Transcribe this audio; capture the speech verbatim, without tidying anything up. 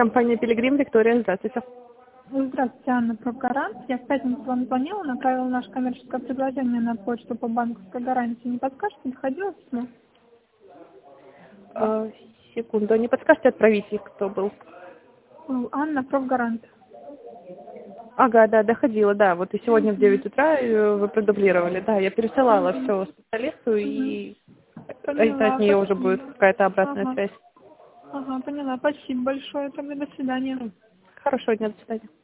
Компания «Пилигрим», Виктория, здравствуйте. Здравствуйте, Анна Профгарант. Я в пятницу вам звонила, направила наше коммерческое предложение на почту по банковской гарантии. Не подскажете, доходило письмо? А, секунду, не подскажете отправитель, кто был? Ну, Анна Профгарант. Ага, да, доходила, да. Вот и сегодня в девять Угу. утра э, вы продублировали. Да, я пересылала Угу. все специалисту, Угу. и это от Поняла, нее уже будет спасибо. какая-то обратная Ага. связь. Ага, поняла. Спасибо большое. Тогда до свидания. Хорошего дня, до свидания.